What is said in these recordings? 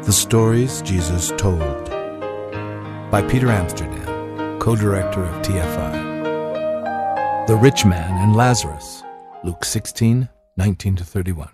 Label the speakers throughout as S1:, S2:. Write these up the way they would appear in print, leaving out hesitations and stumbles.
S1: The Stories Jesus Told by Peter Amsterdam, co-director of TFI. The Rich Man and Lazarus, Luke 16:19-31.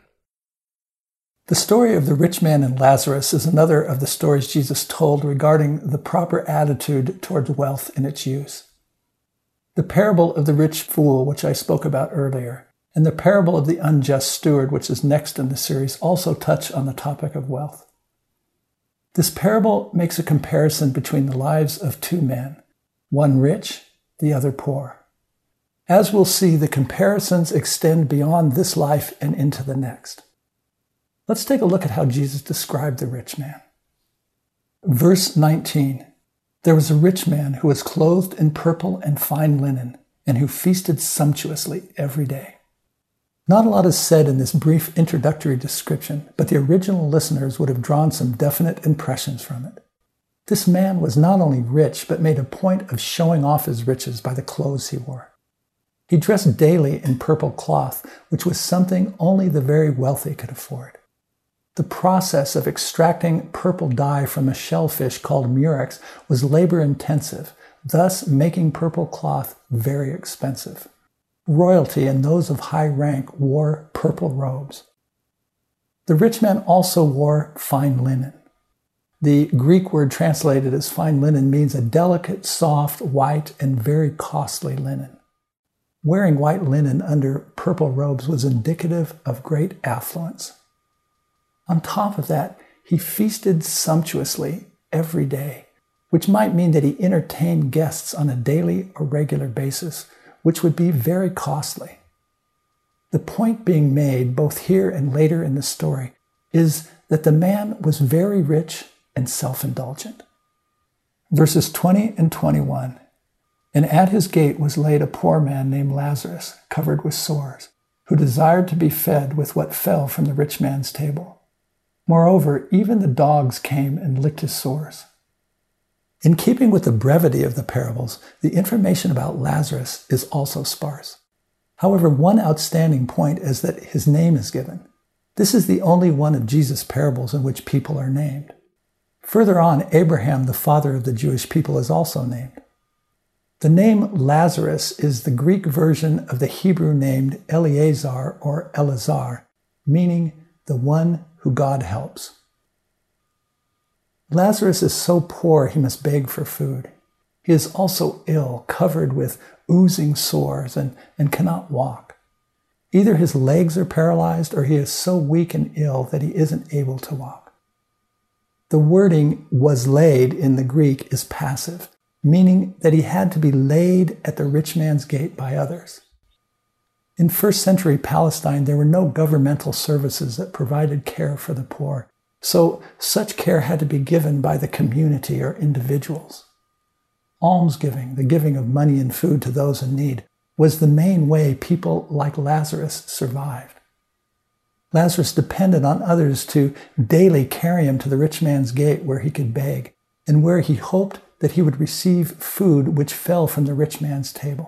S2: The story of the rich man and Lazarus is another of the stories Jesus told regarding the proper attitude towards wealth and its use. The parable of the rich fool, which I spoke about earlier, and the parable of the unjust steward, which is next in the series, also touch on the topic of wealth. This parable makes a comparison between the lives of two men, one rich, the other poor. As we'll see, the comparisons extend beyond this life and into the next. Let's take a look at how Jesus described the rich man. Verse 19, there was a rich man who was clothed in purple and fine linen, and who feasted sumptuously every day. Not a lot is said in this brief introductory description, but the original listeners would have drawn some definite impressions from it. This man was not only rich, but made a point of showing off his riches by the clothes he wore. He dressed daily in purple cloth, which was something only the very wealthy could afford. The process of extracting purple dye from a shellfish called murex was labor-intensive, thus making purple cloth very expensive. Royalty and those of high rank wore purple robes. The rich man also wore fine linen. The Greek word translated as fine linen means a delicate, soft, white, and very costly linen. Wearing white linen under purple robes was indicative of great affluence. On top of that, he feasted sumptuously every day, which might mean that he entertained guests on a daily or regular basis, which would be very costly. The point being made, both here and later in the story, is that the man was very rich and self-indulgent. Verses 20 and 21, and at his gate was laid a poor man named Lazarus, covered with sores, who desired to be fed with what fell from the rich man's table. Moreover, even the dogs came and licked his sores. In keeping with the brevity of the parables, the information about Lazarus is also sparse. However, one outstanding point is that his name is given. This is the only one of Jesus' parables in which people are named. Further on, Abraham, the father of the Jewish people, is also named. The name Lazarus is the Greek version of the Hebrew name Eleazar or Elazar, meaning the one who God helps. Lazarus is so poor he must beg for food. He is also ill, covered with oozing sores, and cannot walk. Either his legs are paralyzed or he is so weak and ill that he isn't able to walk. The wording was laid in the Greek is passive, meaning that he had to be laid at the rich man's gate by others. In first century Palestine, there were no governmental services that provided care for the poor, so such care had to be given by the community or individuals. Almsgiving, the giving of money and food to those in need, was the main way people like Lazarus survived. Lazarus depended on others to daily carry him to the rich man's gate where he could beg, and where he hoped that he would receive food which fell from the rich man's table.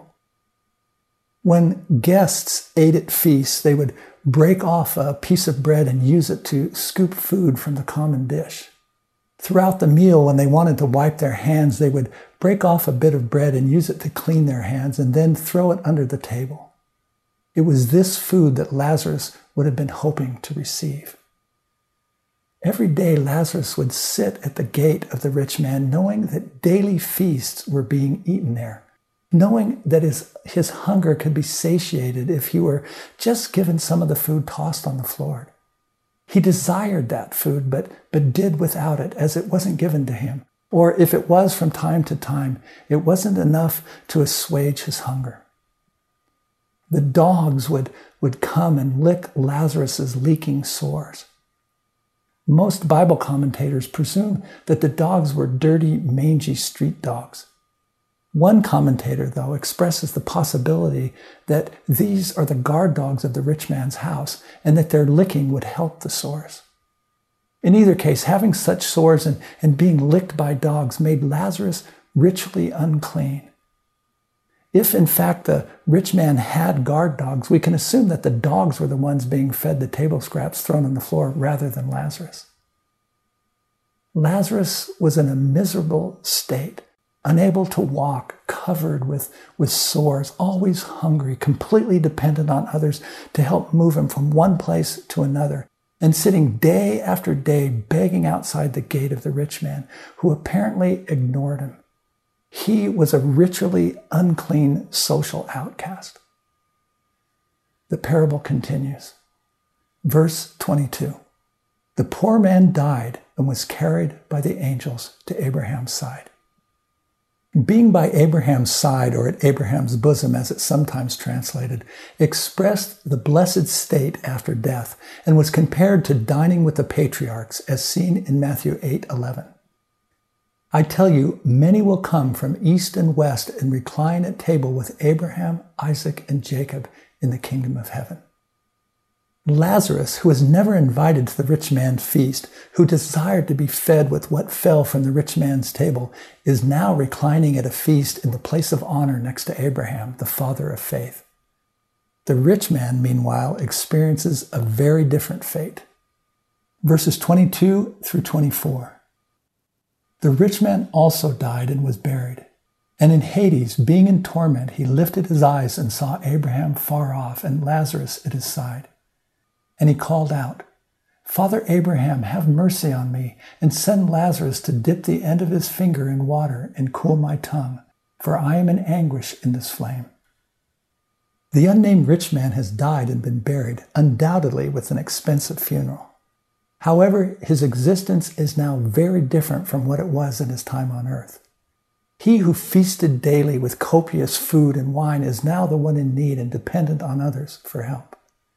S2: When guests ate at feasts, they would break off a piece of bread and use it to scoop food from the common dish. Throughout the meal, when they wanted to wipe their hands, they would break off a bit of bread and use it to clean their hands and then throw it under the table. It was this food that Lazarus would have been hoping to receive. Every day, Lazarus would sit at the gate of the rich man, knowing that daily feasts were being eaten there, knowing that his hunger could be satiated if he were just given some of the food tossed on the floor. He desired that food, but did without it, as it wasn't given to him. Or if it was from time to time, it wasn't enough to assuage his hunger. The dogs would come and lick Lazarus's leaking sores. Most Bible commentators presume that the dogs were dirty, mangy street dogs. One commentator, though, expresses the possibility that these are the guard dogs of the rich man's house and that their licking would help the sores. In either case, having such sores and being licked by dogs made Lazarus ritually unclean. If, in fact, the rich man had guard dogs, we can assume that the dogs were the ones being fed the table scraps thrown on the floor rather than Lazarus. Lazarus was in a miserable state, unable to walk, covered with sores, always hungry, completely dependent on others to help move him from one place to another, and sitting day after day begging outside the gate of the rich man, who apparently ignored him. He was a ritually unclean social outcast. The parable continues. Verse 22. The poor man died and was carried by the angels to Abraham's side. Being by Abraham's side, or at Abraham's bosom as it's sometimes translated, expressed the blessed state after death and was compared to dining with the patriarchs as seen in Matthew 8:11. I tell you, many will come from east and west and recline at table with Abraham, Isaac, and Jacob in the kingdom of heaven. Lazarus, who was never invited to the rich man's feast, who desired to be fed with what fell from the rich man's table, is now reclining at a feast in the place of honor next to Abraham, the father of faith. The rich man, meanwhile, experiences a very different fate. Verses 22 through 24. The rich man also died and was buried. And in Hades, being in torment, he lifted his eyes and saw Abraham far off and Lazarus at his side. And he called out, Father Abraham, have mercy on me, and send Lazarus to dip the end of his finger in water and cool my tongue, for I am in anguish in this flame. The unnamed rich man has died and been buried, undoubtedly with an expensive funeral. However, his existence is now very different from what it was in his time on earth. He who feasted daily with copious food and wine is now the one in need and dependent on others for help.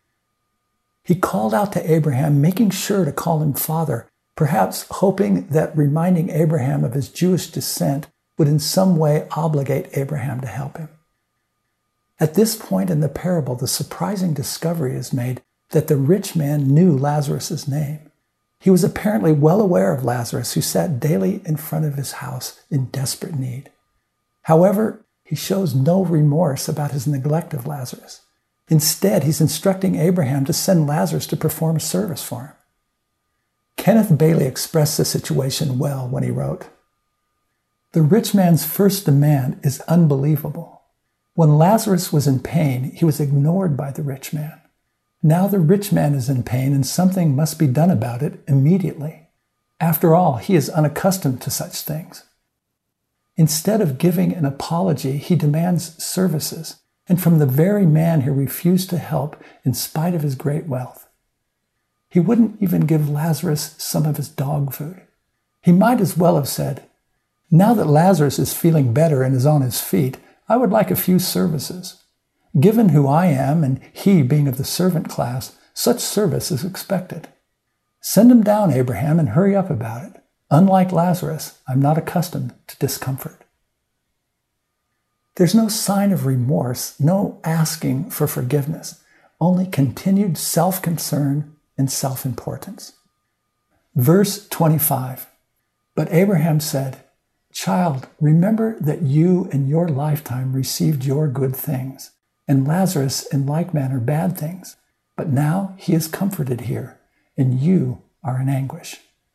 S2: He called out to Abraham, making sure to call him father, perhaps hoping that reminding Abraham of his Jewish descent would in some way obligate Abraham to help him. At this point in the parable, the surprising discovery is made that the rich man knew Lazarus' name. He was apparently well aware of Lazarus, who sat daily in front of his house in desperate need. However, he shows no remorse about his neglect of Lazarus. Instead, he's instructing Abraham to send Lazarus to perform a service for him. Kenneth Bailey expressed the situation well when he wrote, "The rich man's first demand is unbelievable. When Lazarus was in pain, he was ignored by the rich man. Now the rich man is in pain and something must be done about it immediately. After all, he is unaccustomed to such things. Instead of giving an apology, he demands services, and from the very man who refused to help in spite of his great wealth. He wouldn't even give Lazarus some of his dog food. He might as well have said, 'Now that Lazarus is feeling better and is on his feet, I would like a few services. Given who I am, and he being of the servant class, such service is expected. Send him down, Abraham, and hurry up about it. Unlike Lazarus, I'm not accustomed to discomfort.'" There's no sign of remorse, no asking for forgiveness, only continued self-concern and self-importance. Verse 25, "But Abraham said, 'Child, remember that you in your lifetime received your good things, and Lazarus in like manner bad things. But now he is comforted here, and you are in anguish.'"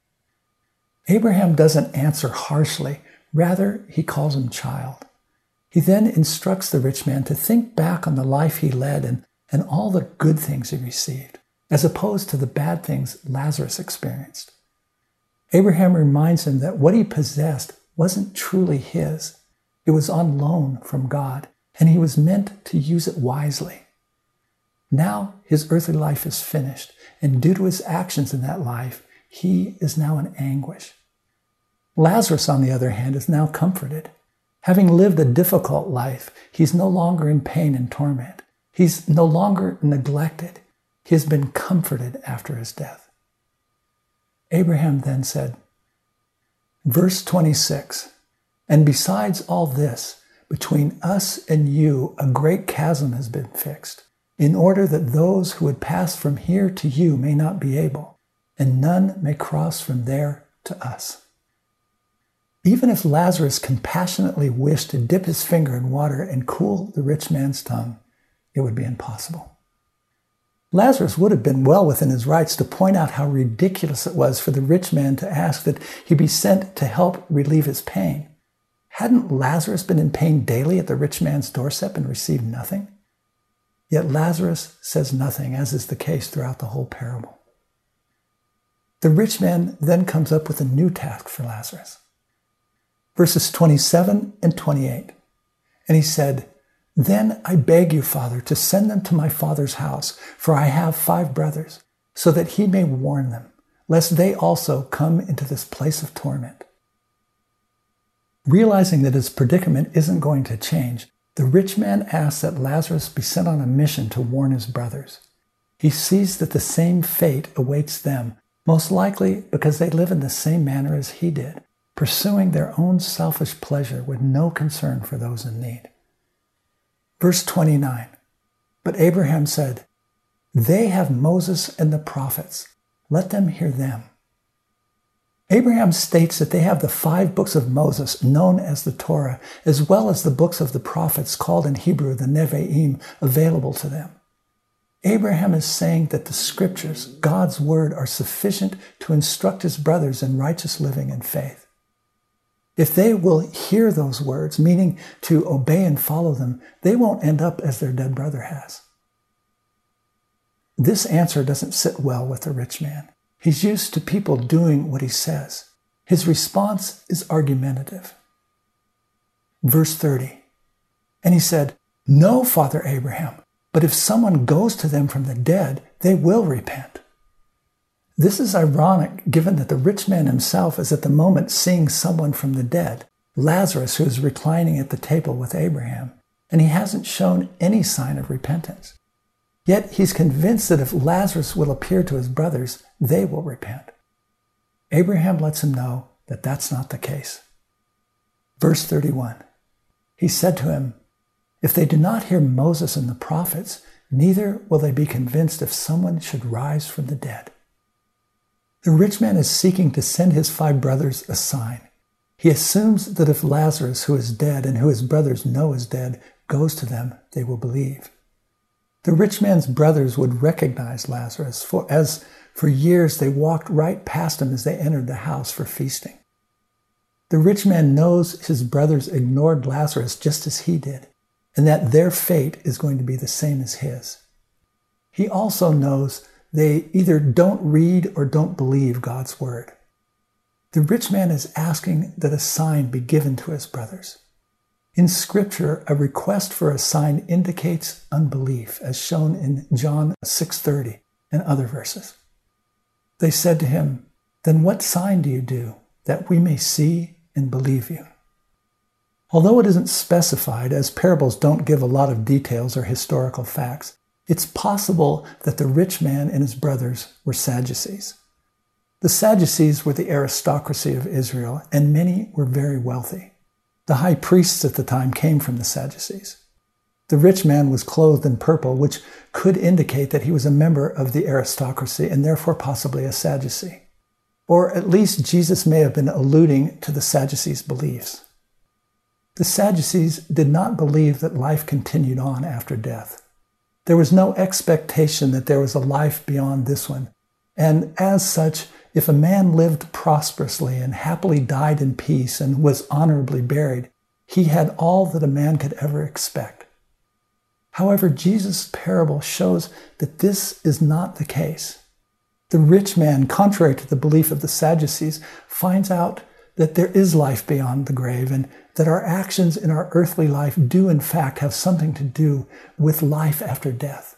S2: Abraham doesn't answer harshly, rather he calls him child. He then instructs the rich man to think back on the life he led and all the good things he received, as opposed to the bad things Lazarus experienced. Abraham reminds him that what he possessed wasn't truly his. It was on loan from God, and he was meant to use it wisely. Now his earthly life is finished, and due to his actions in that life, he is now in anguish. Lazarus, on the other hand, is now comforted. Having lived a difficult life, he's no longer in pain and torment. He's no longer neglected. He has been comforted after his death. Abraham then said, verse 26, "And besides all this, between us and you a great chasm has been fixed, in order that those who would pass from here to you may not be able, and none may cross from there to us." Even if Lazarus compassionately wished to dip his finger in water and cool the rich man's tongue, it would be impossible. Lazarus would have been well within his rights to point out how ridiculous it was for the rich man to ask that he be sent to help relieve his pain. Hadn't Lazarus been in pain daily at the rich man's doorstep and received nothing? Yet Lazarus says nothing, as is the case throughout the whole parable. The rich man then comes up with a new task for Lazarus. Verses 27 and 28. And he said, "Then I beg you, Father, to send them to my father's house, for I have 5 brothers, so that he may warn them, lest they also come into this place of torment." Realizing that his predicament isn't going to change, the rich man asks that Lazarus be sent on a mission to warn his brothers. He sees that the same fate awaits them, most likely because they live in the same manner as he did, pursuing their own selfish pleasure with no concern for those in need. Verse 29, but Abraham said, "They have Moses and the prophets. Let them hear them." Abraham states that they have the 5 books of Moses, known as the Torah, as well as the books of the prophets, called in Hebrew the Nevi'im, available to them. Abraham is saying that the scriptures, God's word, are sufficient to instruct his brothers in righteous living and faith. If they will hear those words, meaning to obey and follow them, they won't end up as their dead brother has. This answer doesn't sit well with the rich man. He's used to people doing what he says. His response is argumentative. Verse 30, and he said, "No, Father Abraham, but if someone goes to them from the dead, they will repent." This is ironic, given that the rich man himself is at the moment seeing someone from the dead, Lazarus, who is reclining at the table with Abraham, and he hasn't shown any sign of repentance. Yet he's convinced that if Lazarus will appear to his brothers, they will repent. Abraham lets him know that that's not the case. Verse 31, he said to him, "If they do not hear Moses and the prophets, neither will they be convinced if someone should rise from the dead." The rich man is seeking to send his 5 brothers a sign. He assumes that if Lazarus, who is dead and who his brothers know is dead, goes to them, they will believe. The rich man's brothers would recognize Lazarus, for years they walked right past him as they entered the house for feasting. The rich man knows his brothers ignored Lazarus just as he did, and that their fate is going to be the same as his. He also knows they either don't read or don't believe God's word. The rich man is asking that a sign be given to his brothers. In Scripture, a request for a sign indicates unbelief, as shown in John 6:30 and other verses. They said to him, "Then what sign do you do, that we may see and believe you?" Although it isn't specified, as parables don't give a lot of details or historical facts, it's possible that the rich man and his brothers were Sadducees. The Sadducees were the aristocracy of Israel, and many were very wealthy. The high priests at the time came from the Sadducees. The rich man was clothed in purple, which could indicate that he was a member of the aristocracy and therefore possibly a Sadducee. Or at least Jesus may have been alluding to the Sadducees' beliefs. The Sadducees did not believe that life continued on after death. There was no expectation that there was a life beyond this one, and as such, if a man lived prosperously and happily died in peace and was honorably buried, he had all that a man could ever expect. However, Jesus' parable shows that this is not the case. The rich man, contrary to the belief of the Sadducees, finds out that there is life beyond the grave and that our actions in our earthly life do in fact have something to do with life after death.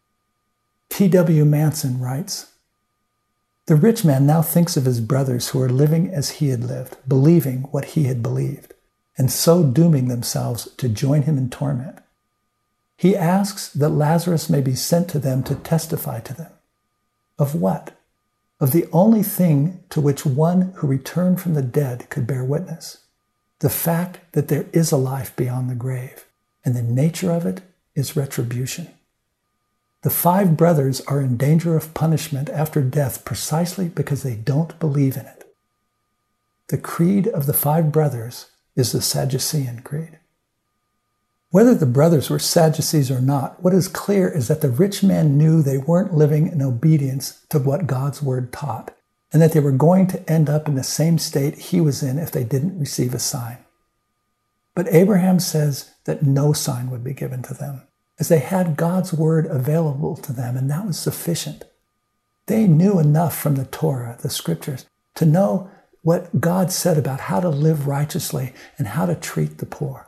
S2: T.W. Manson writes, "The rich man now thinks of his brothers who are living as he had lived, believing what he had believed, and so dooming themselves to join him in torment. He asks that Lazarus may be sent to them to testify to them. Of what? Of the only thing to which one who returned from the dead could bear witness, the fact that there is a life beyond the grave, and the nature of it is retribution. The 5 brothers are in danger of punishment after death precisely because they don't believe in it. The creed of the 5 brothers is the Sadducean creed." Whether the brothers were Sadducees or not, what is clear is that the rich man knew they weren't living in obedience to what God's word taught, and that they were going to end up in the same state he was in if they didn't receive a sign. But Abraham says that no sign would be given to them, as they had God's word available to them, and that was sufficient. They knew enough from the Torah, the scriptures, to know what God said about how to live righteously and how to treat the poor.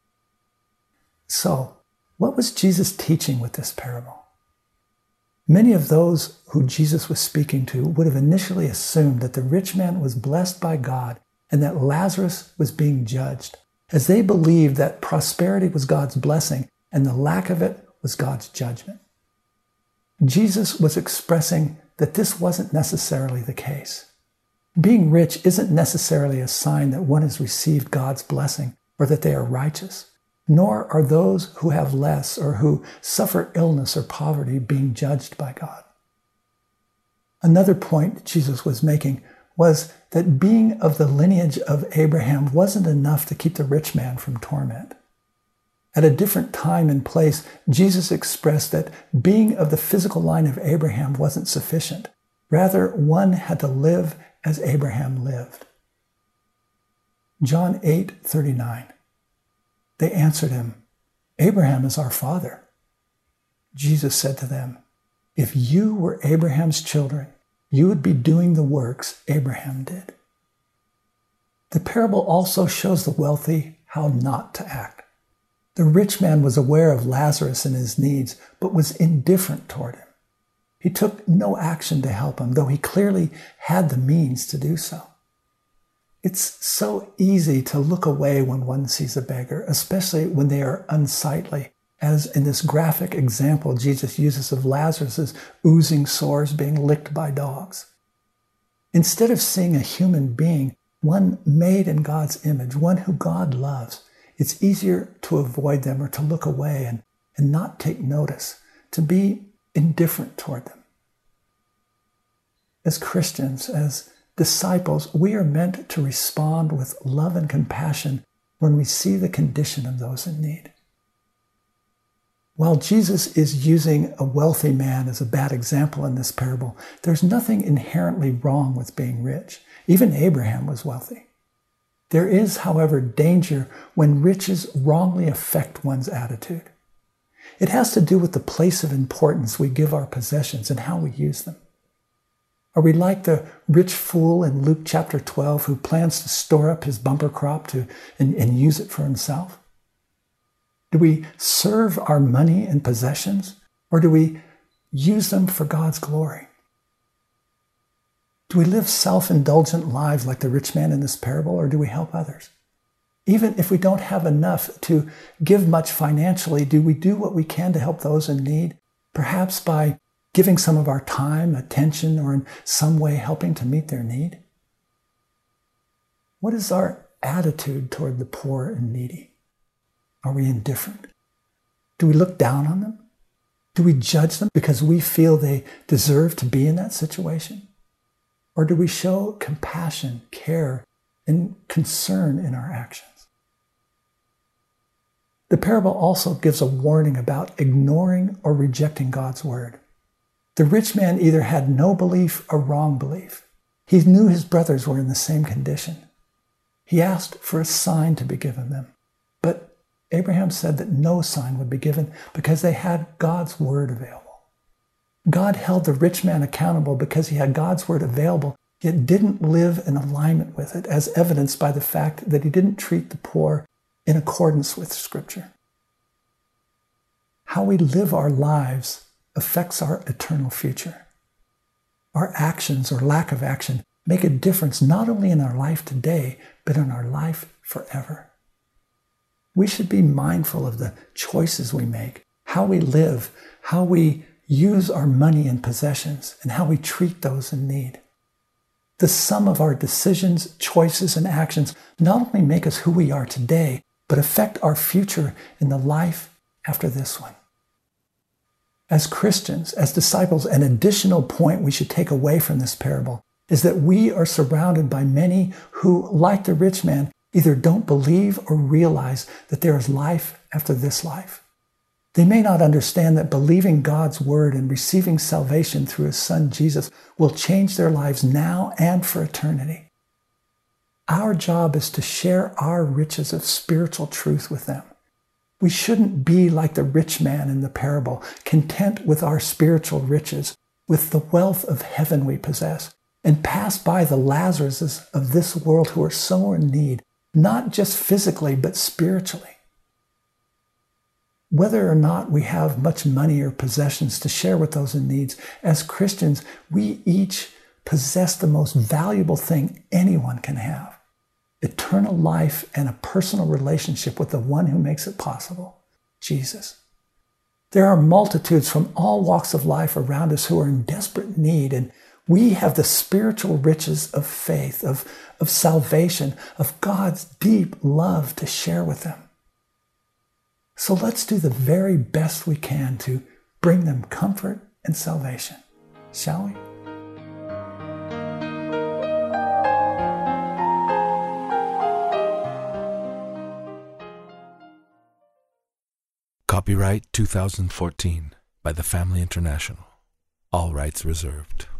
S2: So, what was Jesus teaching with this parable? Many of those who Jesus was speaking to would have initially assumed that the rich man was blessed by God and that Lazarus was being judged, as they believed that prosperity was God's blessing and the lack of it was God's judgment. Jesus was expressing that this wasn't necessarily the case. Being rich isn't necessarily a sign that one has received God's blessing or that they are righteous, nor are those who have less or who suffer illness or poverty being judged by God. Another point Jesus was making was that being of the lineage of Abraham wasn't enough to keep the rich man from torment. At a different time and place, Jesus expressed that being of the physical line of Abraham wasn't sufficient. Rather, one had to live as Abraham lived. John 8:39. They answered him, "Abraham is our father." Jesus said to them, "If you were Abraham's children, you would be doing the works Abraham did." The parable also shows the wealthy how not to act. The rich man was aware of Lazarus and his needs, but was indifferent toward him. He took no action to help him, though he clearly had the means to do so. It's so easy to look away when one sees a beggar, especially when they are unsightly, as in this graphic example Jesus uses of Lazarus' oozing sores being licked by dogs. Instead of seeing a human being, one made in God's image, one who God loves, it's easier to avoid them or to look away and not take notice, to be indifferent toward them. As Christians, as disciples, we are meant to respond with love and compassion when we see the condition of those in need. While Jesus is using a wealthy man as a bad example in this parable, there's nothing inherently wrong with being rich. Even Abraham was wealthy. There is, however, danger when riches wrongly affect one's attitude. It has to do with the place of importance we give our possessions and how we use them. Are we like the rich fool in Luke chapter 12 who plans to store up his bumper crop and use it for himself? Do we serve our money and possessions, or do we use them for God's glory? Do we live self-indulgent lives like the rich man in this parable, or do we help others? Even if we don't have enough to give much financially, do we do what we can to help those in need, perhaps by giving some of our time, attention, or in some way helping to meet their need? What is our attitude toward the poor and needy? Are we indifferent? Do we look down on them? Do we judge them because we feel they deserve to be in that situation? Or do we show compassion, care, and concern in our actions? The parable also gives a warning about ignoring or rejecting God's word. The rich man either had no belief or wrong belief. He knew his brothers were in the same condition. He asked for a sign to be given them. But Abraham said that no sign would be given because they had God's word available. God held the rich man accountable because he had God's word available, yet didn't live in alignment with it, as evidenced by the fact that he didn't treat the poor in accordance with Scripture. How we live our lives affects our eternal future. Our actions or lack of action make a difference not only in our life today, but in our life forever. We should be mindful of the choices we make, how we live, how we use our money and possessions, and how we treat those in need. The sum of our decisions, choices, and actions not only make us who we are today, but affect our future in the life after this one. As Christians, as disciples, an additional point we should take away from this parable is that we are surrounded by many who, like the rich man, either don't believe or realize that there is life after this life. They may not understand that believing God's word and receiving salvation through his son Jesus will change their lives now and for eternity. Our job is to share our riches of spiritual truth with them. We shouldn't be like the rich man in the parable, content with our spiritual riches, with the wealth of heaven we possess, and pass by the Lazaruses of this world who are so in need, not just physically, but spiritually. Whether or not we have much money or possessions to share with those in need, as Christians, we each possess the most valuable thing anyone can have: eternal life and a personal relationship with the one who makes it possible, Jesus. There are multitudes from all walks of life around us who are in desperate need, and we have the spiritual riches of faith, of salvation, of God's deep love to share with them. So let's do the very best we can to bring them comfort and salvation, shall we?
S1: Copyright 2014 by the Family International. All rights reserved.